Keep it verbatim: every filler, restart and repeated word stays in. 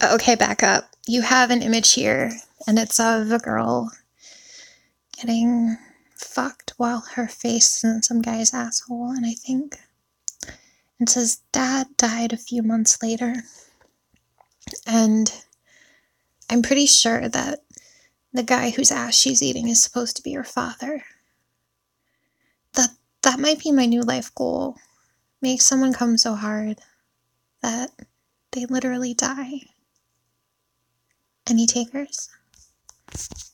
Okay, back up. You have an image here, and it's of a girl getting fucked while her face is in some guy's asshole, and I think it says dad died a few months later. And I'm pretty sure that the guy whose ass she's eating is supposed to be her father. That that might be my new life goal. Make someone come so hard that they literally die. Any takers?